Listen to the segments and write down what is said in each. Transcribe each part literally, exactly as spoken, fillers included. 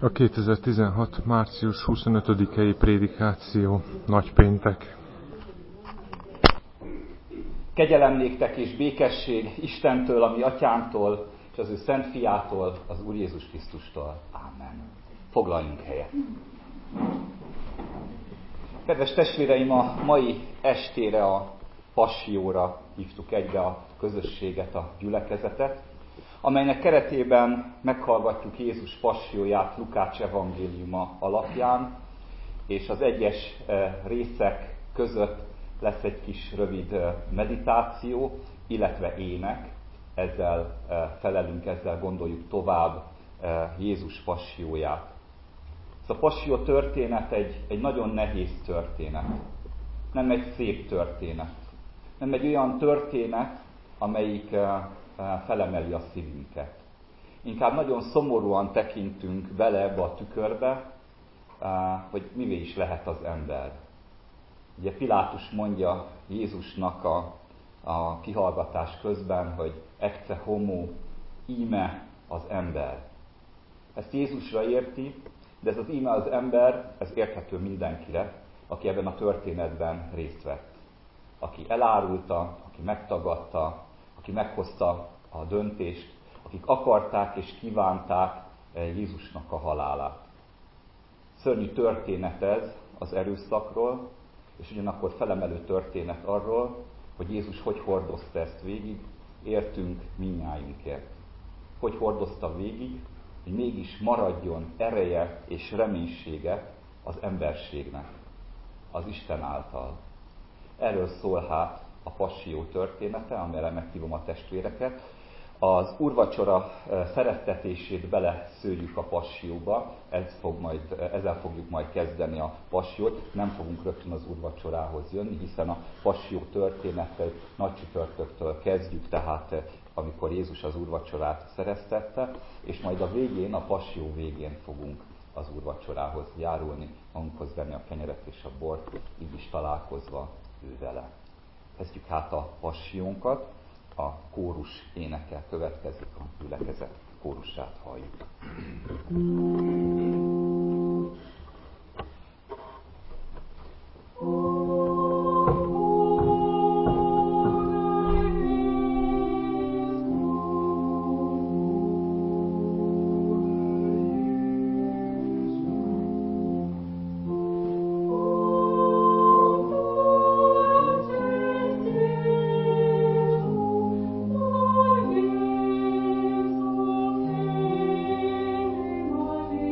A kétezer-tizenhat. március huszonötödikei prédikáció, nagypéntek. Kegyelem néktek és békesség Istentől, a mi atyánktól, és az ő szent fiától, az Úr Jézus Krisztustól. Ámen. Foglaljunk helyet. Kedves testvéreim, a mai estére, a passióra hívtuk egybe a közösséget, a gyülekezetet, amelynek keretében meghallgatjuk Jézus passióját Lukács evangéliuma alapján, és az egyes részek között lesz egy kis rövid meditáció, illetve ének, ezzel felelünk, ezzel gondoljuk tovább Jézus passióját. Ez a passzió történet egy, egy nagyon nehéz történet, nem egy szép történet, nem egy olyan történet, amelyik felemeli a szívünket. Inkább nagyon szomorúan tekintünk bele ebbe a tükörbe, hogy mivé is lehet az ember. Ugye Pilátus mondja Jézusnak a, a kihallgatás közben, hogy ecce homo, íme az ember. Ezt Jézusra érti, de ez az íme az ember, ez érthető mindenkire, aki ebben a történetben részt vett. Aki elárulta, aki megtagadta, aki meghozta a döntést, akik akarták és kívánták Jézusnak a halálát. Szörnyű történet ez az erőszakról, és ugyanakkor felemelő történet arról, hogy Jézus hogy hordozta ezt végig, értünk mindnyájunkért. Hogy hordozta végig, hogy mégis maradjon ereje és reménysége az emberségnek, az Isten által. Erről szól hát a passió története, amelyre meghívom a testvéreket. Az úrvacsora szerettetését beleszőjük a passióba, ez fog majd, ezzel fogjuk majd kezdeni a passiót, nem fogunk rögtön az úrvacsorához jönni, hiszen a passió története nagy csütörtöktől kezdjük, tehát amikor Jézus az úrvacsorát szereztette, és majd a végén, a passió végén fogunk az úrvacsorához járulni, magunkhoz venni a kenyeret és a bort, így is találkozva ő vele. Kezdjük hát a passiónkat, a kórus énekel következik, a gyülekezet kórusát halljuk. Amen.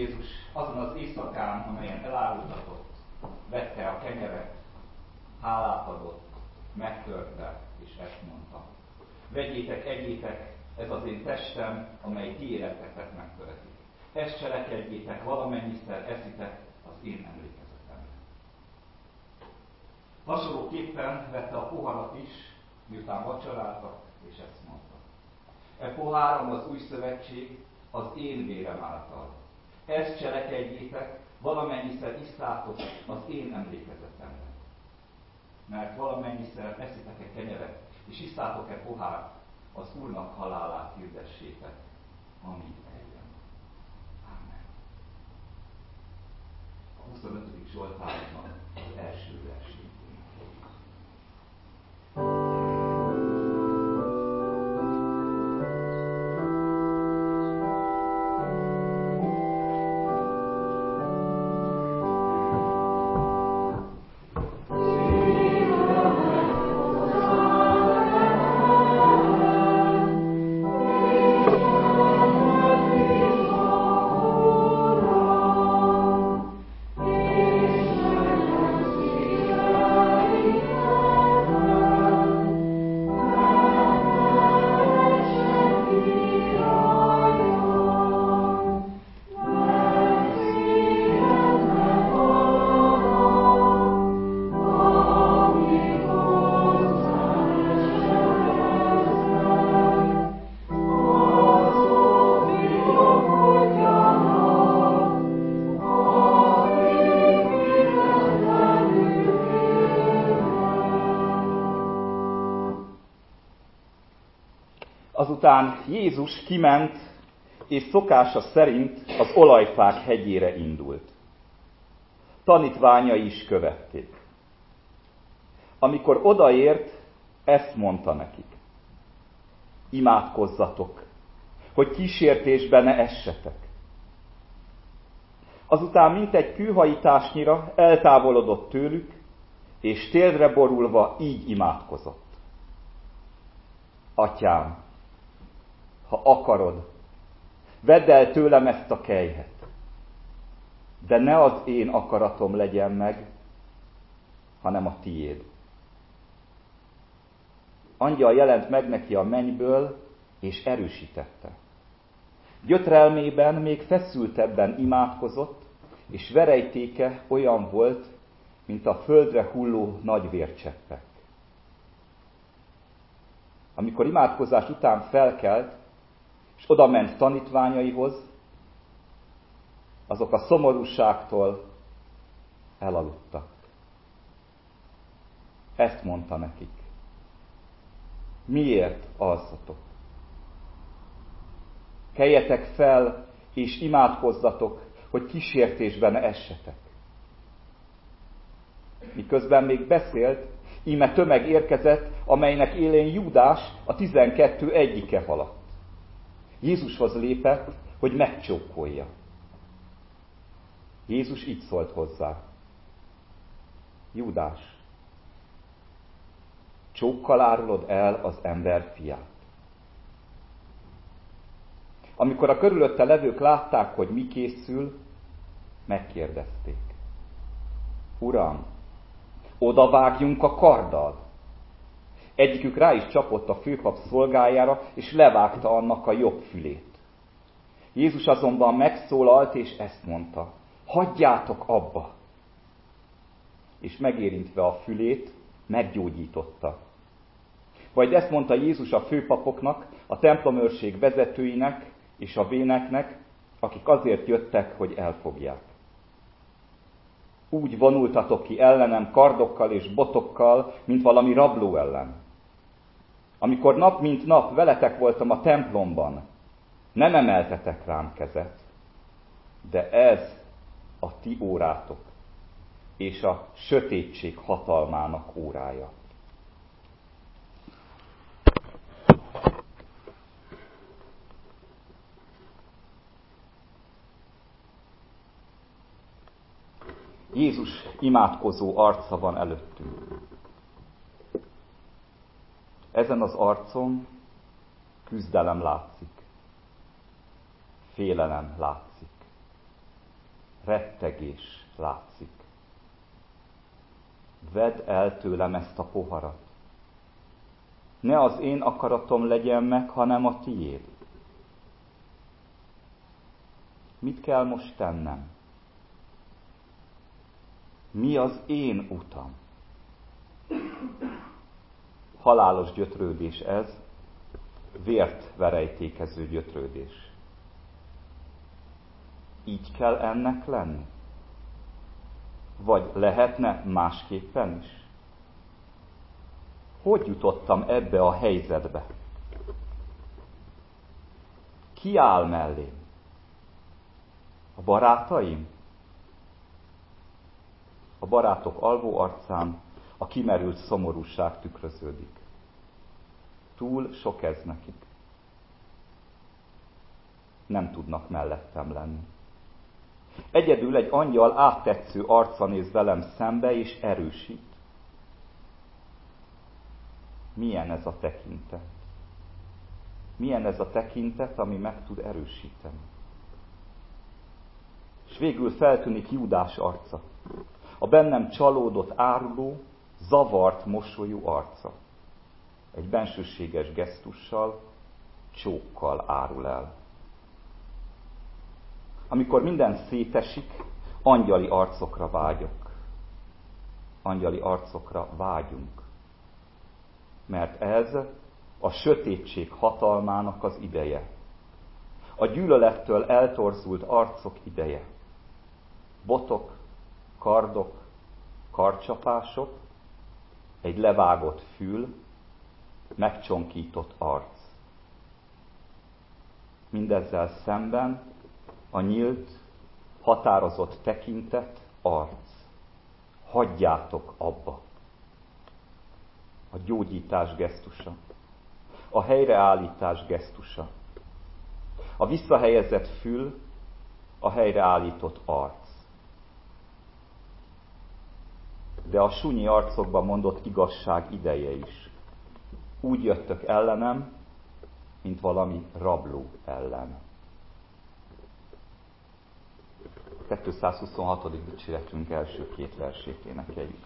Jézus azon az éjszakán, amelyen elárultatott, vette a kenyeret, hálát adott, megtörte, és ezt mondta: vegyétek, egyétek, ez az én testem, amely ti életetek megtölti. Ezt cselekedjétek, valamennyiszer eszitek az én emlékezetemre. Hasonlóképpen vette a poharat is, miután vacsoráltak, és ezt mondta: e poháram az új szövetség az én vérem által. Ezt cselekedjétek, valamennyiszer isszátok az én emlékezetemre. Mert valamennyiszer eszitek-e kenyeret, és isszátok-e pohárt, az Úrnak halálát hirdessétek, amíg eljön. Amen. A huszonötödik Zsoltárban az első versét. Azután Jézus kiment, és szokása szerint az olajfák hegyére indult. Tanítványai is követték. Amikor odaért, ezt mondta nekik: imádkozzatok, hogy kísértésbe ne essetek. Azután mintegy kőhajításnyira eltávolodott tőlük, és térdre borulva így imádkozott: Atyám, ha akarod, vedd el tőlem ezt a kelyhet, de ne az én akaratom legyen meg, hanem a tiéd. Angyal jelent meg neki a mennyből, és erősítette. Gyötrelmében még feszültebben imádkozott, és verejtéke olyan volt, mint a földre hulló nagy vércseppek. Amikor imádkozás után felkelt, és odament tanítványaihoz, azok a szomorúságtól elaludtak. Ezt mondta nekik: miért alszatok? Keljetek fel, és imádkozzatok, hogy kísértésbe ne essetek. Miközben még beszélt, íme tömeg érkezett, amelynek élén Júdás, a tizenkettő egyike haladt. Jézushoz lépett, hogy megcsókolja. Jézus így szólt hozzá: Júdás, csókkal árulod el az ember fiát. Amikor a körülötte levők látták, hogy mi készül, megkérdezték: Uram, odavágjunk a karddal? Egyikük rá is csapott a főpap szolgájára, és levágta annak a jobb fülét. Jézus azonban megszólalt, és ezt mondta: hagyjátok abba! És megérintve a fülét, meggyógyította. Majd ezt mondta Jézus a főpapoknak, a templomőrség vezetőinek és a véneknek, akik azért jöttek, hogy elfogják. Úgy vonultatok ki ellenem kardokkal és botokkal, mint valami rabló ellen. Amikor nap mint nap veletek voltam a templomban, nem emeltetek rám kezet, de ez a ti órátok, és a sötétség hatalmának órája. Jézus imádkozó arca van előttünk. Ezen az arcon küzdelem látszik, félelem látszik. rettegés látszik. Vedd el tőlem ezt a poharat. Ne az én akaratom legyen meg, hanem a tiéd. Mit kell most tennem? Mi az én utam? Halálos gyötrődés ez, vért verejtékező gyötrődés. Így kell ennek lenni? Vagy lehetne másképpen is? Hogy jutottam ebbe a helyzetbe? Ki áll mellém? A barátaim? A barátok alvó arcán a kimerült szomorúság tükröződik. Túl sok ez nekik. Nem tudnak mellettem lenni. Egyedül egy angyal áttetsző arca néz velem szembe és erősít. Milyen ez a tekintet? Milyen ez a tekintet, ami meg tud erősíteni? És végül feltűnik Júdás arca. A bennem csalódott, áruló, zavart mosolyú arca. Egy bensőséges gesztussal, csókkal árul el. Amikor minden szétesik, angyali arcokra vágyok. Angyali arcokra vágyunk. Mert ez a sötétség hatalmának az ideje. A gyűlölettől eltorzult arcok ideje. Botok, kardok, karcsapások, egy levágott fül, megcsonkított arc. Mindezzel szemben a nyílt, határozott tekintet, arc. Hagyjátok abba. A gyógyítás gesztusa. A helyreállítás gesztusa. A visszahelyezett fül, a helyreállított arc. De a sunyi arcokban mondott igazság ideje is. Úgy jöttök ellenem, mint valami rabló ellen. kétszázhuszonhatodik dicséretünk első két versét énekeljük.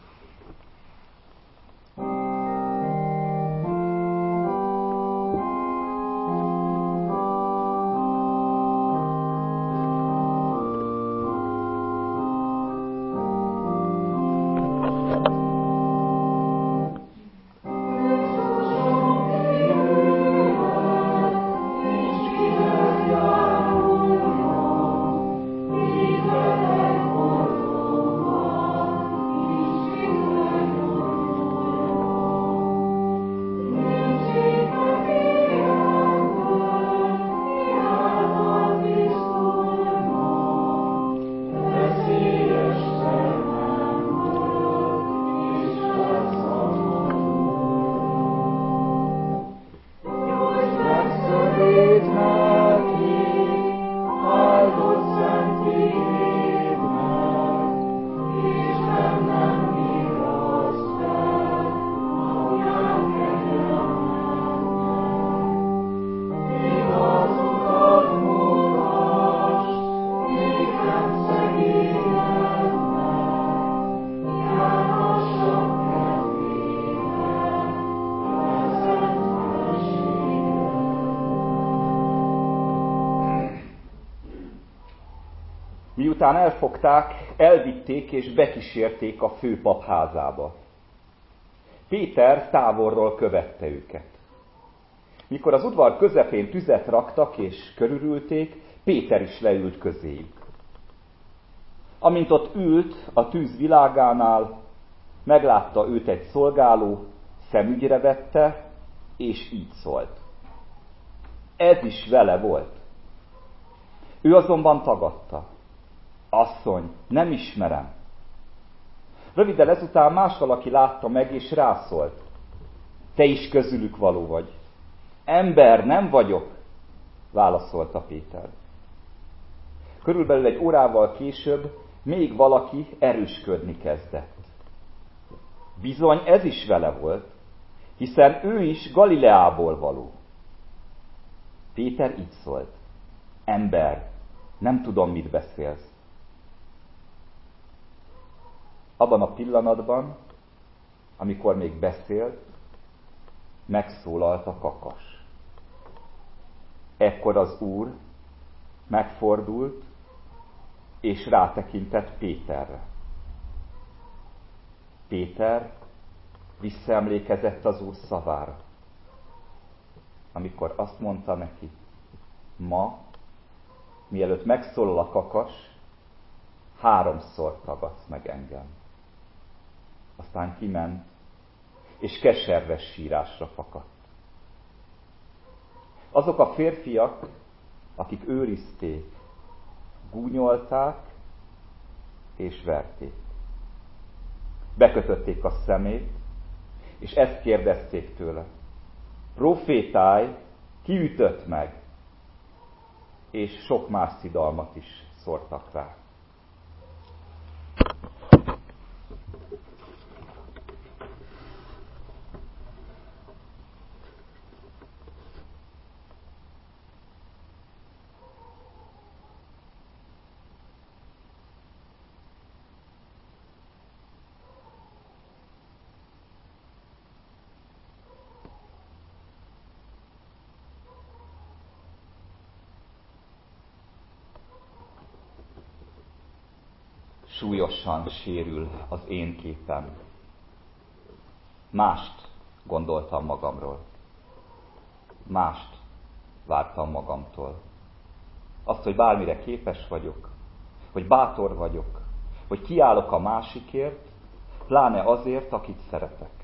Miután elfogták, elvitték és bekísérték a főpap házába. Péter távolról követte őket. Mikor az udvar közepén tüzet raktak és körülülték, Péter is leült közéjük. Amint ott ült a tűz világánál, meglátta őt egy szolgáló, szemügyre vette, és így szólt. Ez is vele volt. Ő azonban tagadta. Asszony, nem ismerem. Röviddel ezután más valaki látta meg, és rászólt. Te is közülük való vagy. Ember, nem vagyok, válaszolta Péter. Körülbelül egy órával később még valaki erősködni kezdett. Bizony ez is vele volt, hiszen ő is Galileából való. Péter így szólt. Ember, nem tudom, mit beszélsz. abban a pillanatban, amikor még beszélt, megszólalt a kakas. Ekkor az Úr megfordult, és rátekintett Péterre. Péter visszaemlékezett az Úr szavára, amikor azt mondta neki, ma, mielőtt megszólal a kakas, háromszor tagadsz meg engem. Aztán kiment, és keserves sírásra fakadt. Azok a férfiak, akik őrizték, gúnyolták és verték. Bekötötték a szemét, és ezt kérdezték tőle. Profétálj, ki ütött meg? És sok más szidalmat is szórtak rá. Súlyosan sérül az én képem. Mást gondoltam magamról. Mást vártam magamtól. Azt, hogy bármire képes vagyok, hogy bátor vagyok, hogy kiállok a másikért, pláne azért, akit szeretek.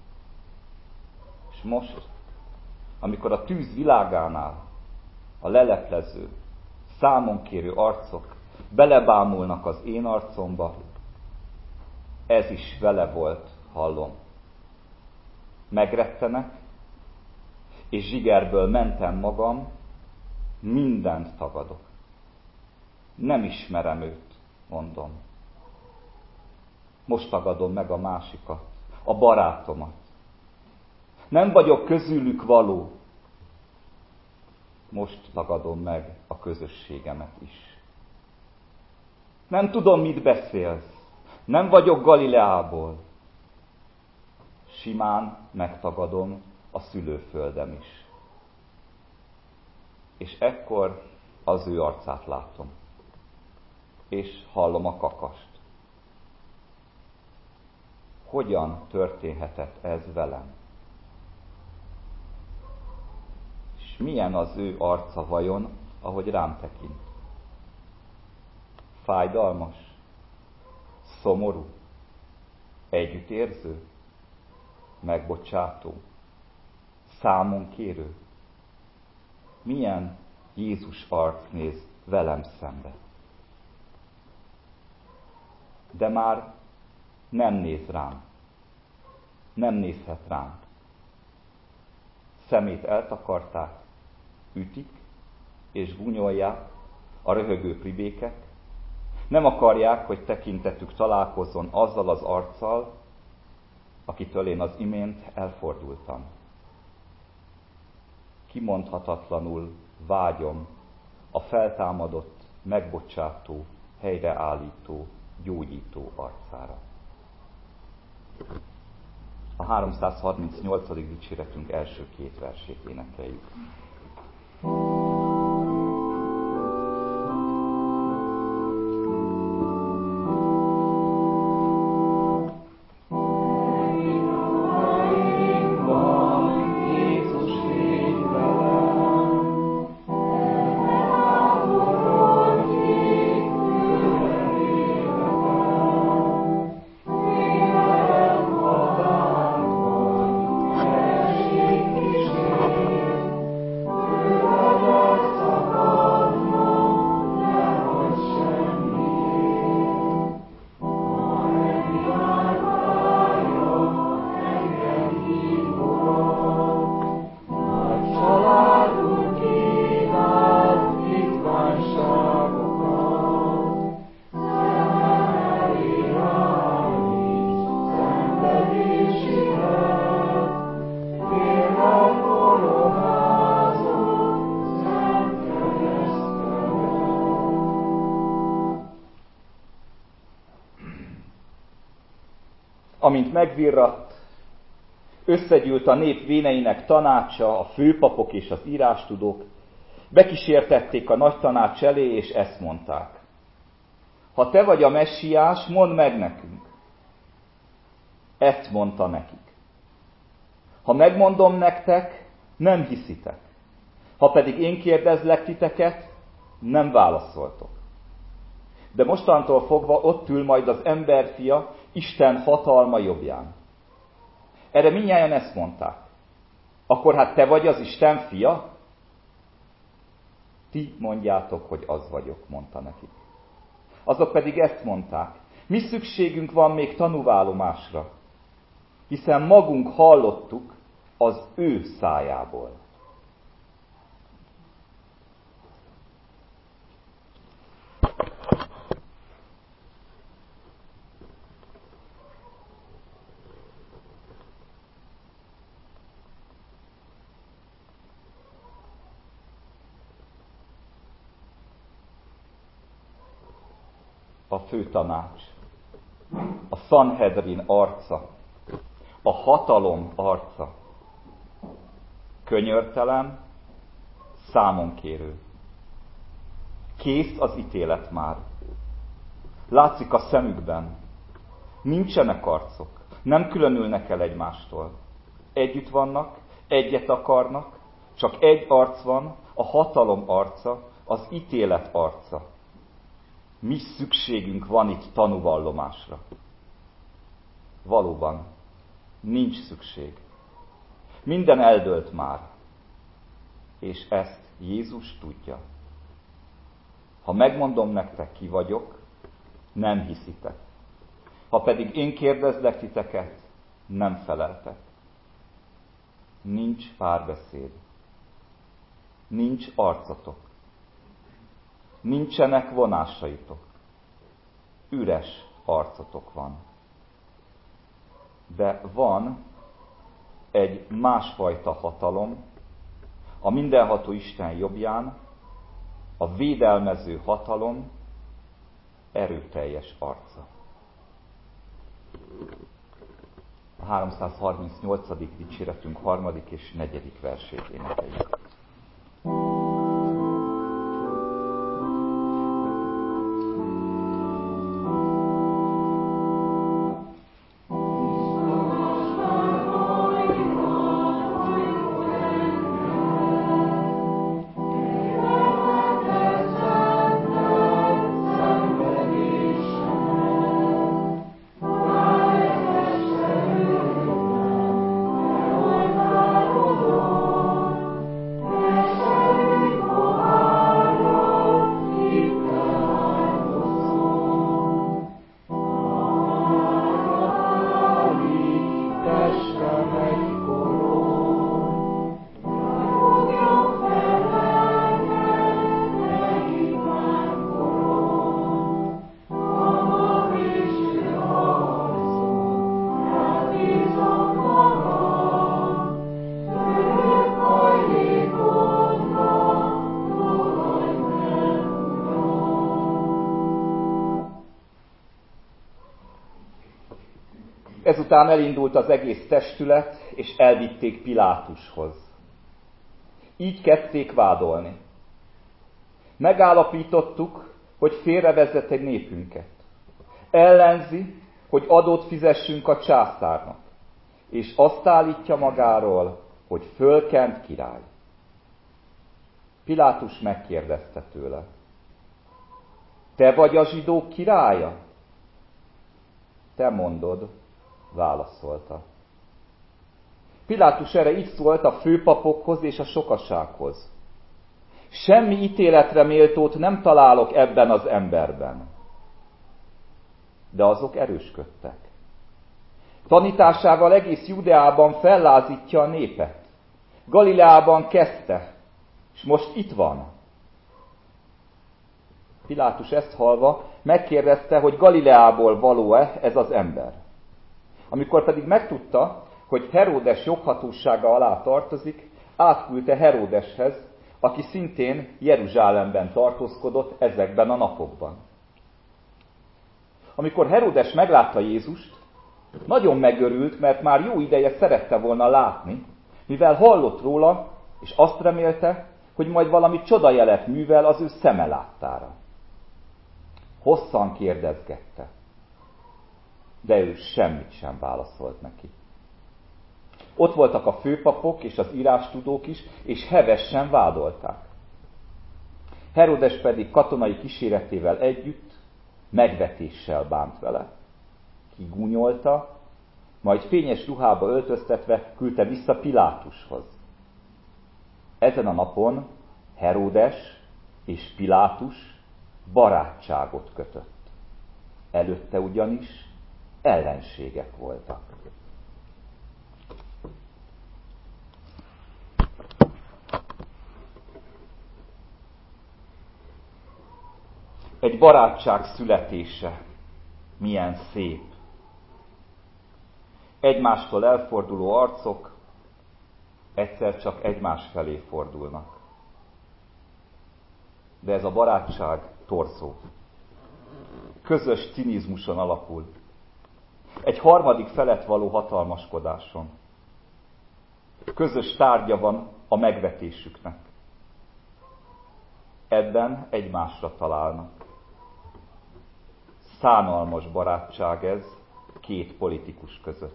És most, amikor a tűz világánál a leleplező, számonkérő arcok belebámulnak az én arcomba, ez is vele volt, hallom. Megrettenek, és zsigerből mentem magam, mindent tagadok. Nem ismerem őt, mondom. Most tagadom meg a másikat, a barátomat. Nem vagyok közülük való. Most tagadom meg a közösségemet is. Nem tudom, mit beszélsz. Nem vagyok Galileából. Simán megtagadom a szülőföldem is. És ekkor az ő arcát látom. És hallom a kakast. Hogyan történhetett ez velem? És milyen az ő arca vajon, ahogy rám tekint? Fájdalmas, szomorú, együttérző, megbocsátó, számonkérő. Milyen Jézus arc néz velem szembe? De már nem néz rám, nem nézhet rám. Szemét eltakarták, ütik és gúnyolják a röhögő plibékek. Nem akarják, hogy tekintetük találkozzon azzal az arccal, akitől én az imént elfordultam. Kimondhatatlanul vágyom a feltámadott, megbocsátó, helyreállító, gyógyító arcára. A háromszázharmincnyolcadik dicséretünk első két versét énekeljük. Oh, Amint megvirratt, összegyűlt a nép véneinek tanácsa, a főpapok és az írástudók, bekísértették a nagy tanács elé, és ezt mondták. Ha te vagy a messiás, mondd meg nekünk. Ezt mondta nekik. Ha megmondom nektek, nem hiszitek. Ha pedig én kérdezlek titeket, nem válaszoltok. De mostantól fogva ott ül majd az emberfia Isten hatalma jobbján. Erre mindnyájan ezt mondták. Akkor hát te vagy az Isten fia? Ti mondjátok, hogy az vagyok, mondta nekik. Azok pedig ezt mondták. Mi szükségünk van még tanúvallomásra, hiszen magunk hallottuk az ő szájából. A főtanács, a Sanhedrin arca, a hatalom arca, könyörtelen, számonkérő. Kész az ítélet már. Látszik a szemükben. Nincsenek arcok, nem különülnek el egymástól. Együtt vannak, egyet akarnak, csak egy arc van, a hatalom arca, az ítélet arca. Mi szükségünk van itt tanúvallomásra? Valóban, nincs szükség. Minden eldőlt már, és ezt Jézus tudja. Ha megmondom nektek, ki vagyok, nem hiszitek. Ha pedig én kérdezlek titeket, nem feleltek. Nincs párbeszéd. Nincs arcotok. Nincsenek vonásaitok. Üres arcotok van. De van egy másfajta hatalom, a mindenható Isten jobbján, a védelmező hatalom erőteljes arca. A háromszázharmincnyolcadik dicséretünk harmadik és negyedik versét énekeljük. Ezután elindult az egész testület, és elvitték Pilátushoz. Így kezdték vádolni. Megállapítottuk, hogy félrevezet egy népünket. Ellenzi, hogy adót fizessünk a császárnak, és azt állítja magáról, hogy fölkent király. Pilátus megkérdezte tőle. Te vagy a zsidók királya? Te mondod, válaszolta. Pilátus erre így szólt a főpapokhoz és a sokasághoz. Semmi ítéletre méltót nem találok ebben az emberben. De azok erősködtek. Tanításával egész Judeában fellázítja a népet. Galileában kezdte, és most itt van. Pilátus ezt hallva megkérdezte, hogy Galileából való-e ez az ember. Amikor pedig megtudta, hogy Heródes joghatósága alá tartozik, átküldte Heródeshez, aki szintén Jeruzsálemben tartózkodott ezekben a napokban. Amikor Heródes meglátta Jézust, Nagyon megörült, mert már jó ideje szerette volna látni, mivel hallott róla, és azt remélte, hogy majd valami csodajelet művel az ő szeme láttára. Hosszan kérdezgette, de ő semmit sem válaszolt neki. Ott voltak a főpapok és az írástudók is, és hevesen vádolták. Herodes pedig katonai kíséretével együtt megvetéssel bánt vele. Kigúnyolta, majd fényes ruhába öltöztetve küldte vissza Pilátushoz. Ezen a napon Herodes és Pilátus barátságot kötött. Előtte ugyanis ellenségek voltak. Egy barátság születése milyen szép. Egymástól elforduló arcok egyszer csak egymás felé fordulnak. De ez a barátság torzó. Közös cinizmuson alapul. Egy harmadik felett való hatalmaskodáson. Közös tárgya van a megvetésüknek. Ebben egymásra találnak. Szánalmas barátság ez két politikus között.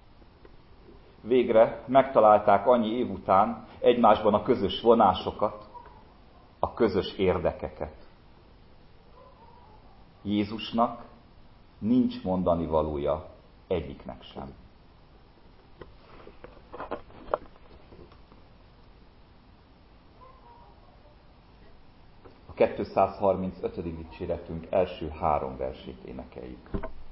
Végre megtalálták annyi év után egymásban a közös vonásokat, a közös érdekeket. Jézusnak nincs mondani valója egyiknek sem. A kétszázharmincötödik dicséretünk első három versét énekeljük.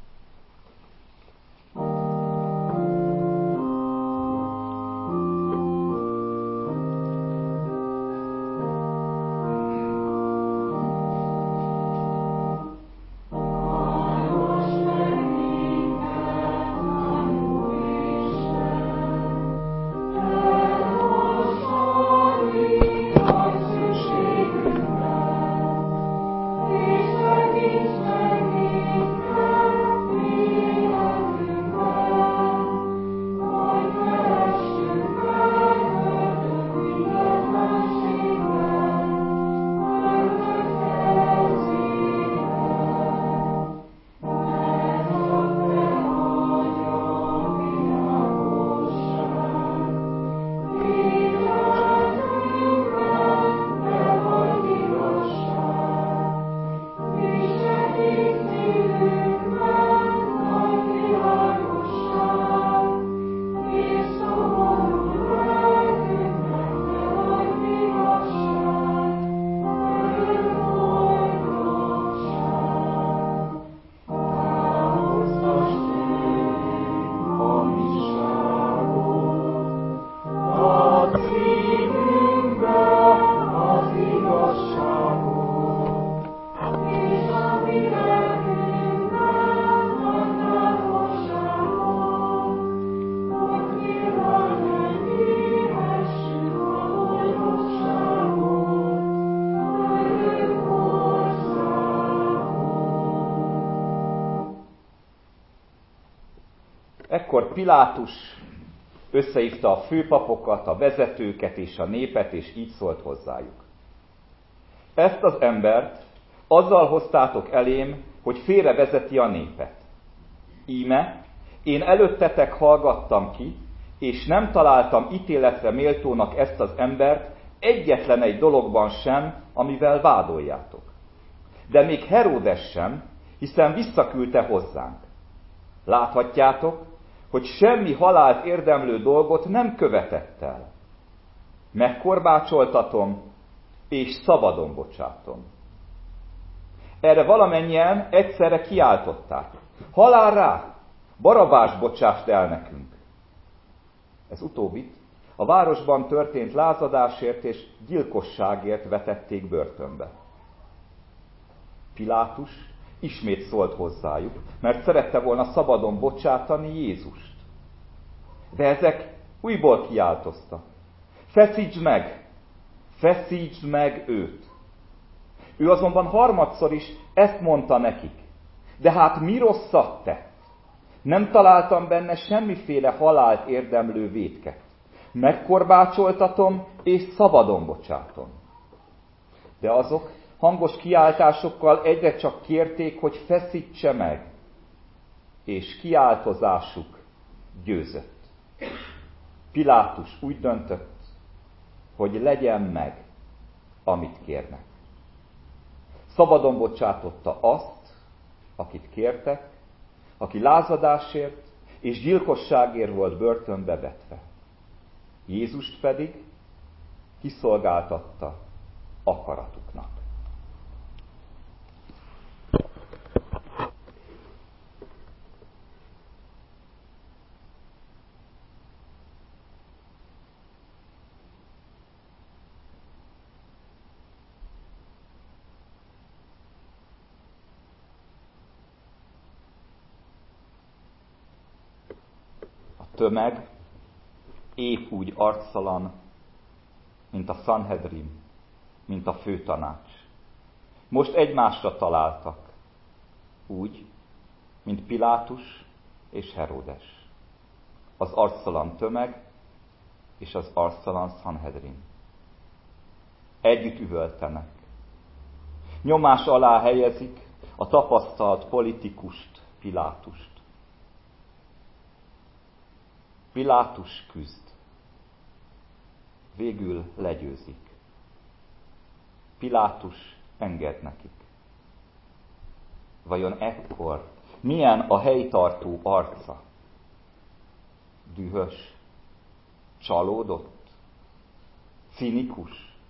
Ekkor Pilátus összehívta a főpapokat, a vezetőket és a népet, és így szólt hozzájuk. Ezt az embert azzal hoztátok elém, hogy félrevezeti a népet. Íme, én előttetek hallgattam ki, és nem találtam ítéletre méltónak ezt az embert egyetlen egy dologban sem, amivel vádoljátok. De még Heródes sem, hiszen visszaküldte hozzánk. Láthatjátok, hogy semmi halált érdemlő dolgot nem követett el. Megkorbácsoltatom, és szabadon bocsátom. Erre valamennyien egyszerre kiáltották. Halál rá! Barabást bocsásd el nekünk! Ez utóbbit a városban történt lázadásért és gyilkosságért vetették börtönbe. Pilátus ismét szólt hozzájuk, mert szerette volna szabadon bocsátani Jézust. De ezek újból kiáltoztak. Feszítsd meg! Feszítsd meg őt! Ő azonban harmadszor is ezt mondta nekik. De hát mi rosszat tett? Nem találtam benne semmiféle halált érdemlő vétket. Megkorbácsoltatom és szabadon bocsátom. De azok hangos kiáltásokkal egyre csak kérték, hogy feszítse meg, és kiáltozásuk győzött. Pilátus úgy döntött, hogy legyen meg, amit kérnek. Szabadon bocsátotta azt, akit kértek, aki lázadásért és gyilkosságért volt börtönbe vetve. Jézust pedig kiszolgáltatta akaratuknak. Tömeg épp úgy arctalan, mint a Sanhedrin, mint a főtanács. Most egymásra találtak, úgy, mint Pilátus és Heródes. Az arctalan tömeg és az arctalan Sanhedrin. Együtt üvöltenek. Nyomás alá helyezik a tapasztalt politikust, Pilátust. Pilátus küzd. Végül legyőzik. Pilátus enged nekik. Vajon ekkor milyen a helytartó arca? Dühös? Csalódott? Cinikus?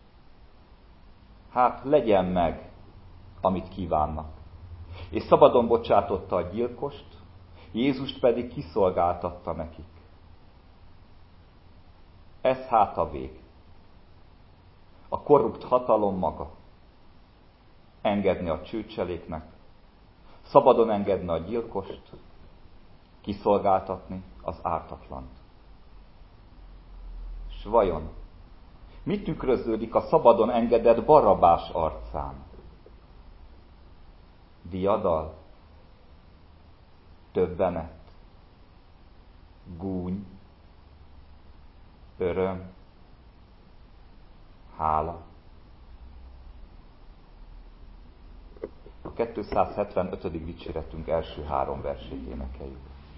Hát legyen meg, amit kívánnak. És szabadon bocsátotta a gyilkost, Jézust pedig kiszolgáltatta nekik. Ez hát a vég. A korrupt hatalom maga. Engedni a csőcseléknek, szabadon engedni a gyilkost, kiszolgáltatni az ártatlant. S vajon mit tükröződik a szabadon engedett Barabbás arcán? Diadal? Döbbenet? Gúny? Öröm? Hála? A kétszázhetvenötödik dicséretünk első három versét énekeljük.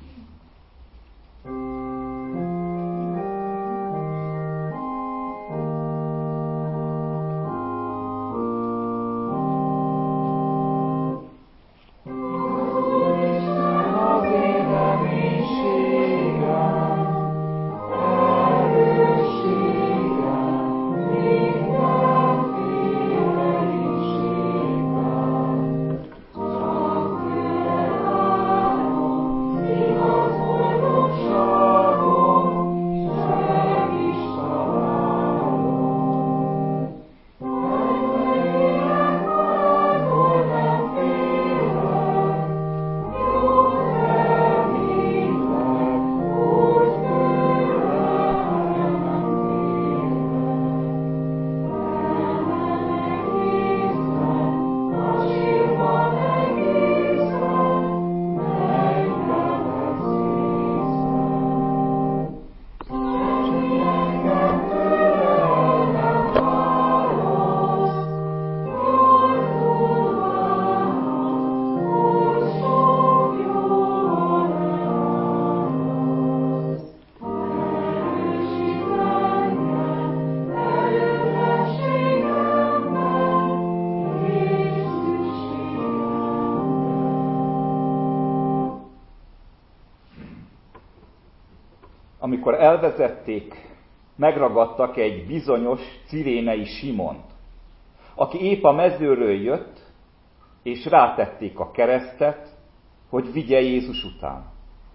Amikor elvezették, megragadtak egy bizonyos cirénei Simont, aki épp a mezőről jött, és rátették a keresztet, hogy vigye Jézus után.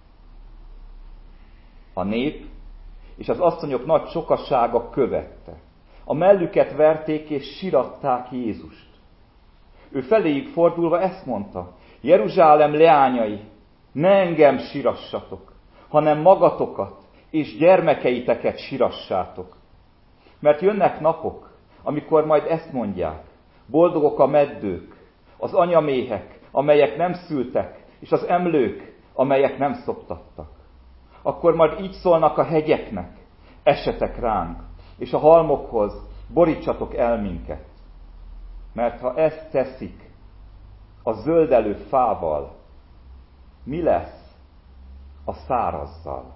A nép és az asszonyok nagy sokasága követte. A mellüket verték és siratták Jézust. Ő feléjük fordulva ezt mondta: Jeruzsálem leányai, ne engem sirassatok, hanem magatokat és gyermekeiteket sirassátok. Mert jönnek napok, amikor majd ezt mondják: boldogok a meddők, az anyaméhek, amelyek nem szültek, és az emlők, amelyek nem szoptattak. Akkor majd így szólnak a hegyeknek, essetek ránk, és a halmokhoz, borítsatok el minket. Mert ha ezt teszik a zöldelő fával, mi lesz a szárazzal?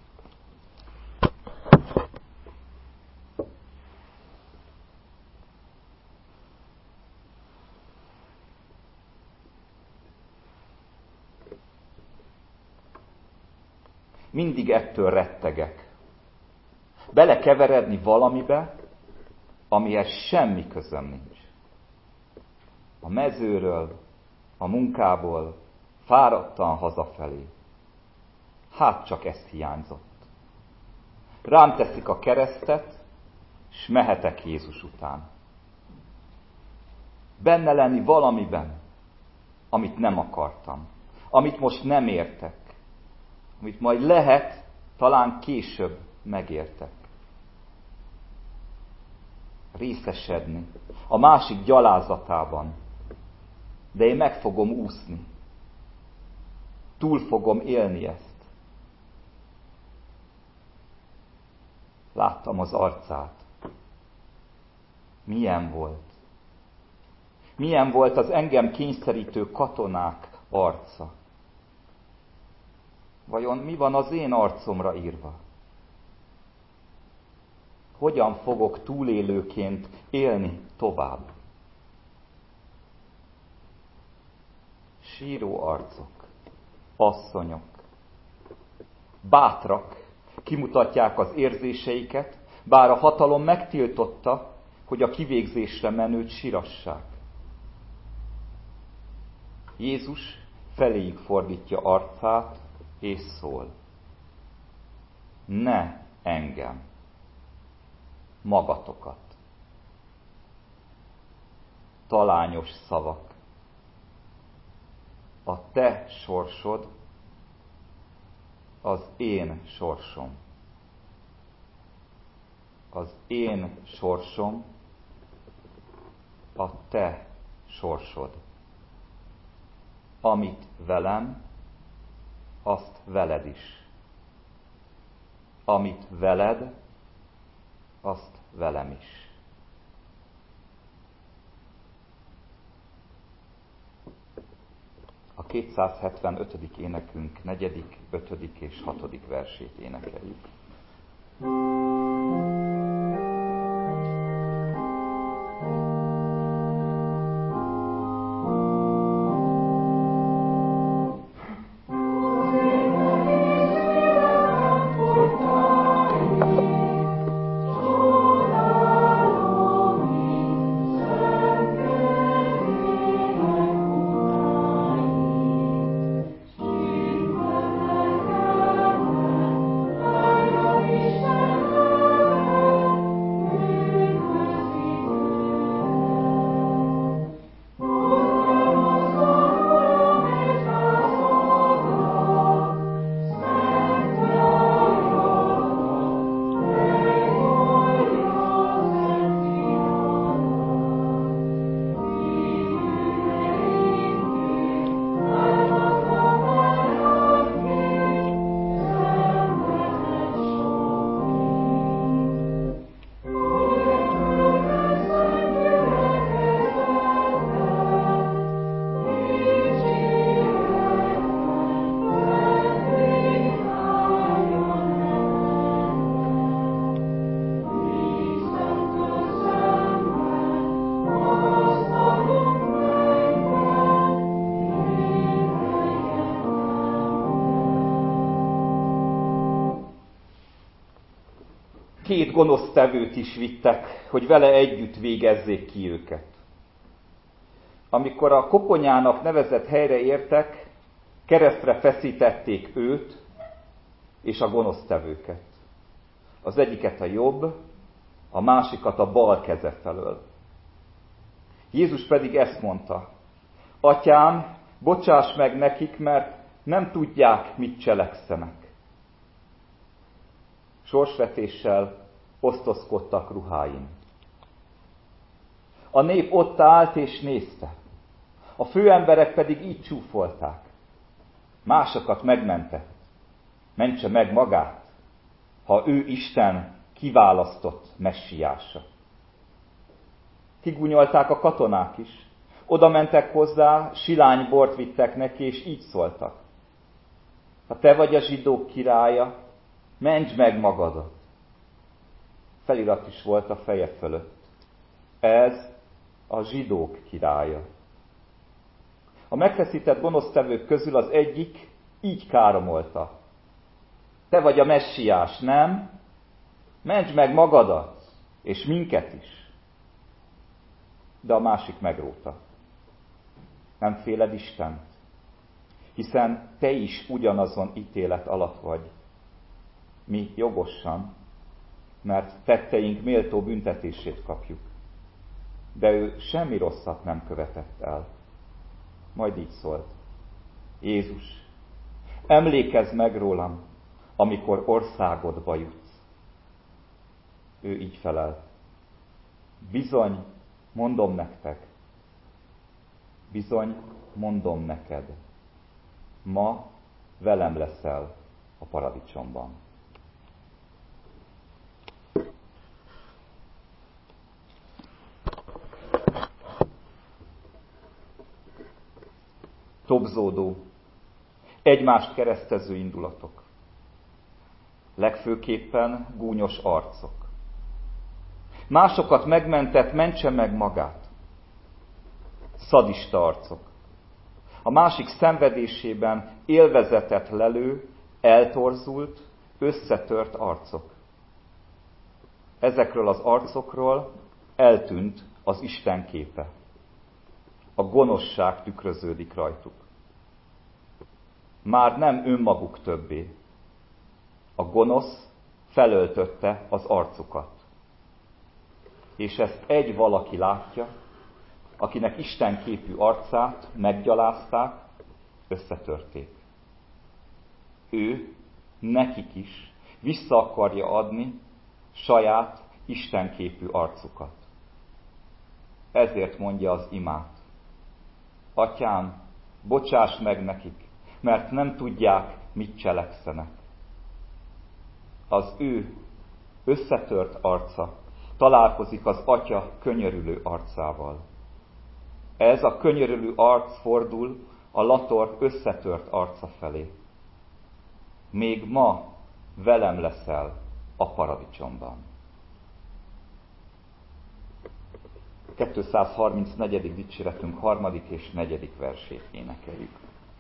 Mindig ettől rettegek. Belekeveredni valamibe, amihez semmi közöm nincs. A mezőről, a munkából, fáradtan hazafelé. Hát csak ezt hiányzott. Rám teszik a keresztet, s mehetek Jézus után. Benne lenni valamiben, amit nem akartam, amit most nem értek, amit majd lehet, talán később megértek. Részesedni a másik gyalázatában, de én meg fogom úszni. Túl fogom élni ezt. Láttam az arcát. Milyen volt? Milyen volt az engem kényszerítő katonák arca? Vajon mi van az én arcomra írva? Hogyan fogok túlélőként élni tovább? Síró arcok, asszonyok, bátrak, kimutatják az érzéseiket, bár a hatalom megtiltotta, hogy a kivégzésre menőt sírassák. Jézus feléjük fordítja arcát, és szól. Ne engem, magatokat. Talányos szavak. A te sorsod az én sorsom. Az én sorsom a te sorsod. Amit velem, azt veled is. Amit veled, azt velem is. A kétszázhetvenötödik énekünk negyedik, ötödik és hatodik versét énekeljük. Két gonosztevőt is vittek, hogy vele együtt végezzék ki őket. Amikor a koponyának nevezett helyre értek, keresztre feszítették őt és a gonosztevőket. Az egyiket a jobb, a másikat a bal keze felől. Jézus pedig ezt mondta: Atyám, bocsáss meg nekik, mert nem tudják, mit cselekszenek. Sorsvetéssel osztozkodtak ruháin. A nép ott állt és nézte. A főemberek pedig így csúfolták. másokat megmentett, mentse meg magát, ha ő Isten kiválasztott messiása. Kigúnyolták a katonák is. Oda mentek hozzá, silány bort vittek neki, és így szóltak. Ha te vagy a zsidók királya, mentsd meg magadat. Felirat is volt a feje fölött. Ez a zsidók királya. A megfeszített gonosztevők közül az egyik így káromolta. Te vagy a messiás, nem? Mentsd meg magadat, és minket is. De a másik megróta. Nem féled Istent? Hiszen te is ugyanazon ítélet alatt vagy. Mi jogosan, mert tetteink méltó büntetését kapjuk. De ő semmi rosszat nem követett el. Majd így szólt. Jézus, emlékezz meg rólam, amikor országodba jutsz. Ő így felelt. Bizony, mondom nektek, bizony, mondom neked, ma velem leszel a paradicsomban. Tobzódó, egymást keresztező indulatok. Legfőképpen gúnyos arcok. Másokat megmentett, mentse meg magát. Szadista arcok. A másik szenvedésében élvezetet lelő, eltorzult, összetört arcok. Ezekről az arcokról eltűnt az Isten képe. A gonoszság tükröződik rajtuk. Már nem önmaguk többé. A gonosz felöltötte az arcukat. És ezt egy valaki látja, akinek Isten képű arcát meggyalázták, összetörték. Ő nekik is vissza akarja adni saját Isten képű arcukat. Ezért mondja az imát. Atyám, bocsáss meg nekik, mert nem tudják, mit cselekszenek. Az ő összetört arca találkozik az Atya könyörülő arcával. Ez a könyörülő arc fordul a lator összetört arca felé. Még ma velem leszel a paradicsomban. kétszázharmincnegyedik dicséretünk harmadik és negyedik versét énekeljük.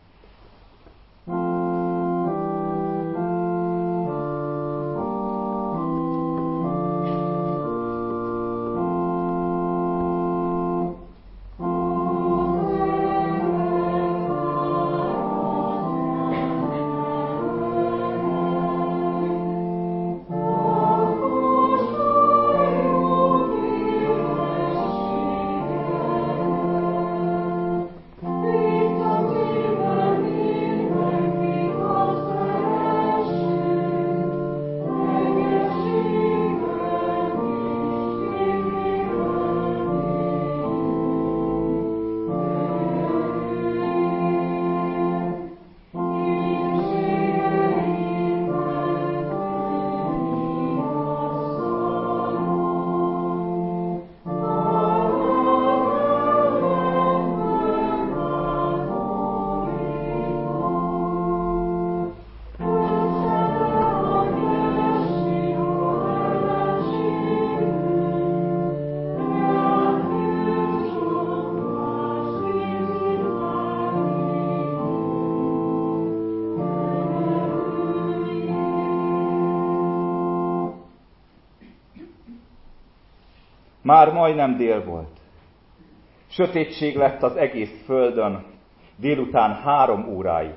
Már majdnem dél volt. Sötétség lett az egész földön délután három óráig,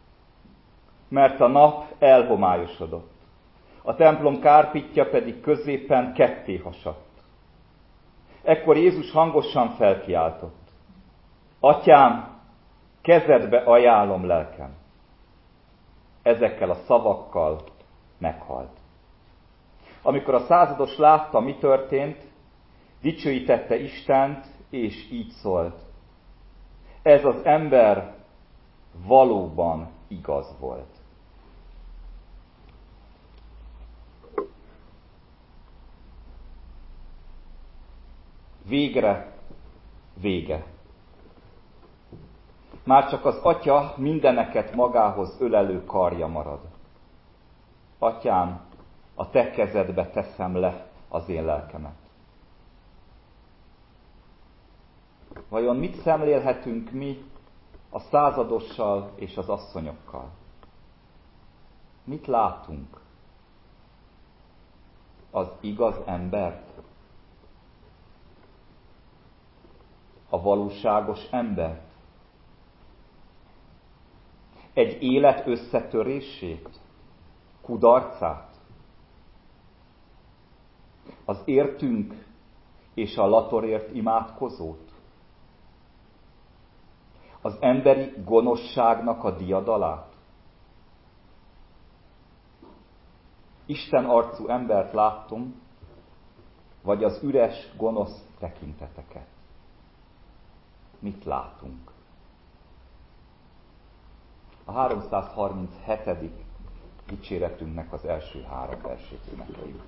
mert a nap elhomályosodott. A templom kárpitja pedig középen ketté hasadt. Ekkor Jézus hangosan felkiáltott. Atyám, kezedbe ajánlom lelkem. Ezekkel a szavakkal meghalt. Amikor a százados látta, mi történt, dicsőítette Istent, és így szólt. Ez az ember valóban igaz volt. Végre vége. Már csak az Atya mindeneket magához ölelő karja marad. Atyám, a te kezedbe teszem le az én lelkemet. Vajon mit szemlélhetünk mi a századossal és az asszonyokkal? Mit látunk? Az igaz embert? A valóságos embert? Egy élet összetörését? Kudarcát? Az értünk és a latorért imádkozót? Az emberi gonoszságnak a diadalát? Isten arcú embert láttunk, vagy az üres, gonosz tekinteteket? Mit látunk? A háromszázharminchetedik dicséretünknek az első három versét énekeljük.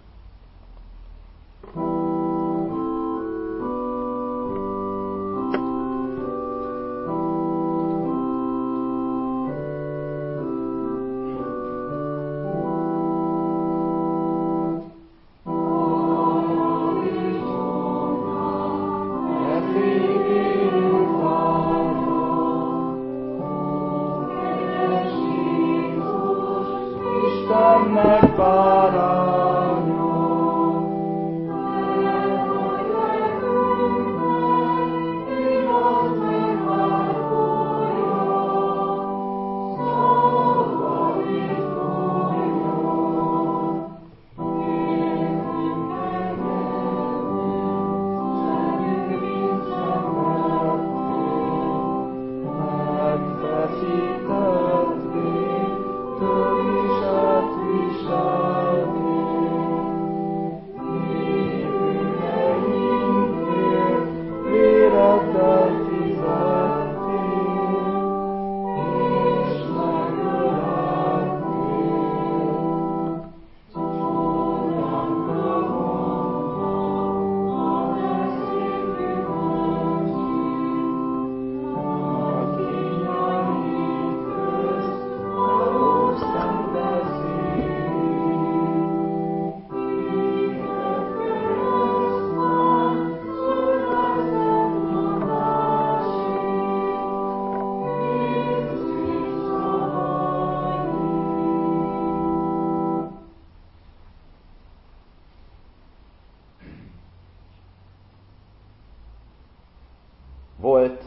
Volt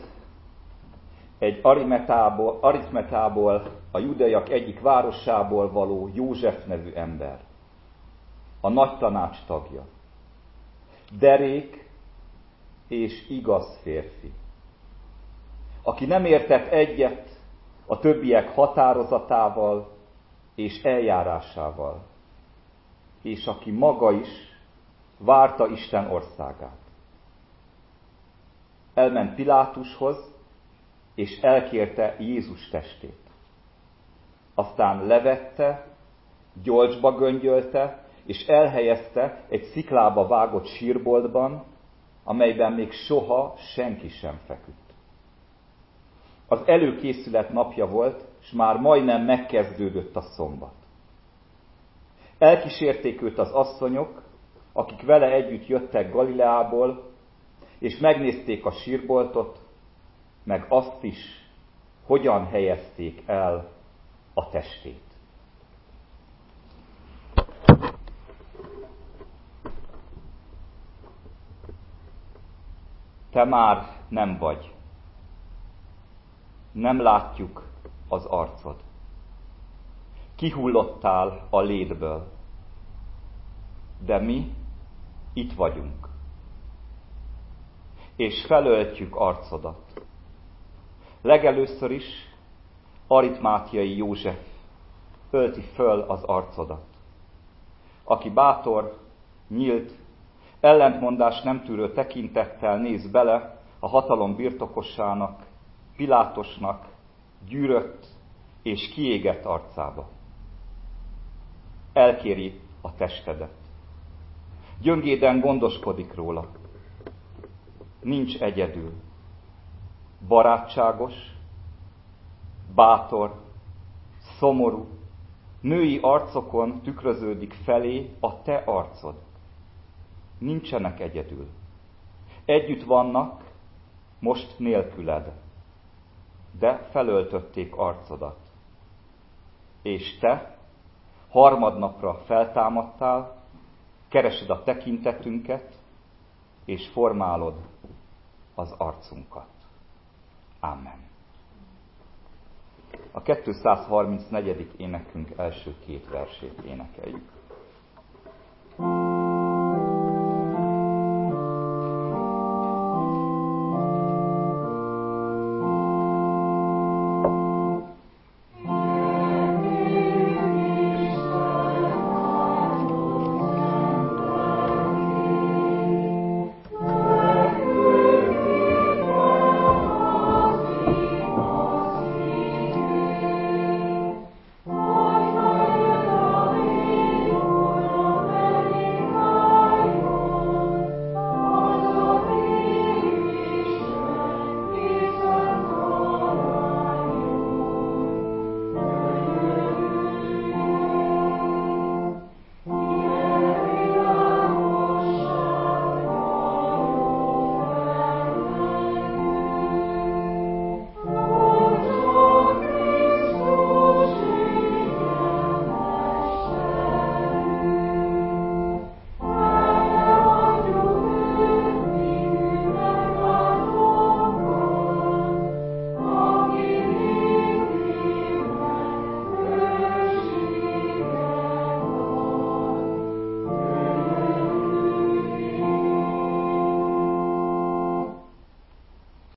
egy Arimateából, Arimateából, a judaiak egyik városából való József nevű ember, a nagy tanács tagja. Derék és igaz férfi, aki nem értett egyet a többiek határozatával és eljárásával, és aki maga is várta Isten országát. Elment Pilátushoz, és elkérte Jézus testét. Aztán levette, gyolcsba göngyölte, és elhelyezte egy sziklába vágott sírboltban, amelyben még soha senki sem feküdt. Az előkészület napja volt, és már majdnem megkezdődött a szombat. Elkísérték őt az asszonyok, akik vele együtt jöttek Galileából, és megnézték a sírboltot, meg azt is, hogyan helyezték el a testét. Te már nem vagy. Nem látjuk az arcod. Kihullottál a létből. De mi itt vagyunk. És felöltjük arcodat. Legelőször is Arimateai József ölti föl az arcodat, aki bátor, nyílt, ellentmondás nem tűrő tekintettel néz bele a hatalom birtokosának, Pilátosnak gyűrött és kiégett arcába. Elkéri a testedet. Gyöngéden gondoskodik róla. Nincs egyedül. Barátságos, bátor, szomorú, női arcokon tükröződik felé a te arcod. Nincsenek egyedül. Együtt vannak, most nélküled, de felöltötték arcodat. És te harmadnapra feltámadtál, keresed a tekintetünket, és formálod az arcunkat. Amen. A kétszázharmincnegyedik énekünk első két versét énekeljük.